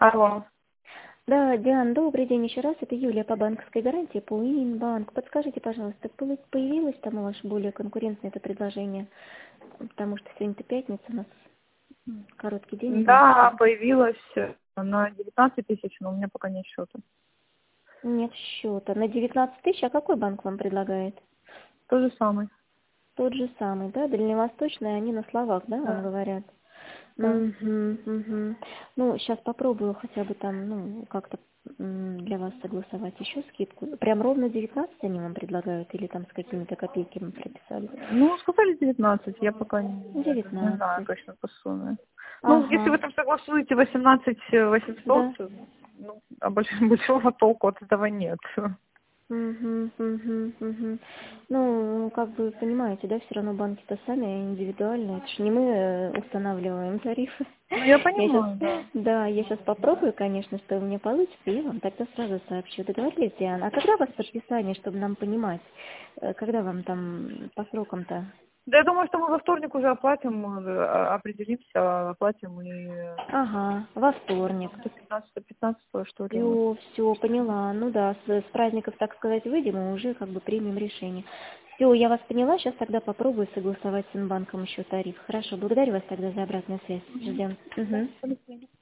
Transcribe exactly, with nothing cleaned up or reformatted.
Алло. Да, Диан, добрый день еще раз. Это Юлия по банковской гарантии, по Инбанк. Подскажите, пожалуйста, по- появилось там у вас более конкурентное это предложение? Потому что сегодня-то пятница, у нас м, короткий день Да, нынешний. появилась э, на девятнадцать тысяч, но у меня пока нет счета. Нет счета. На девятнадцать тысяч, а какой банк вам предлагает? То же самое. Тот же самый, да? Дальневосточный, они на словах, да, вам Да. говорят? Да. Угу, угу. Ну, сейчас попробую хотя бы там, ну, как-то м, для вас согласовать еще скидку. Прям ровно девятнадцать они вам предлагают или там с какими-то копейками прописали? Ну, сказали девятнадцать, я пока не, не знаю девятнадцать. точно по сумме. Ну, если вы Ага, там согласуете восемнадцать восемьсот, да. ну, а больш- большого толку от этого нет. Угу, угу, угу. Ну, как бы понимаете, да, все равно банки-то сами индивидуальные. Это ж не мы э, устанавливаем тарифы. Ну, я Я сейчас, понимаю, да. да, я сейчас попробую, конечно, что у меня получится, и я вам тогда сразу сообщу. Договорились, Диана? А когда у вас подписание, чтобы нам понимать, э, когда вам там по срокам-то? Да я думаю, что мы во вторник уже оплатим, э, определимся, оплатим и Ага, во вторник. до пятнадцатого, пятнадцатого, что ли. Вот. Все, все, поняла. Ну да, с, с праздников, так сказать, выйдем и уже как бы примем решение. Все, я вас поняла, сейчас тогда попробую согласовать с Инбанком еще тариф. Хорошо, благодарю вас тогда за обратную связь. Ждем. Угу. До свидания.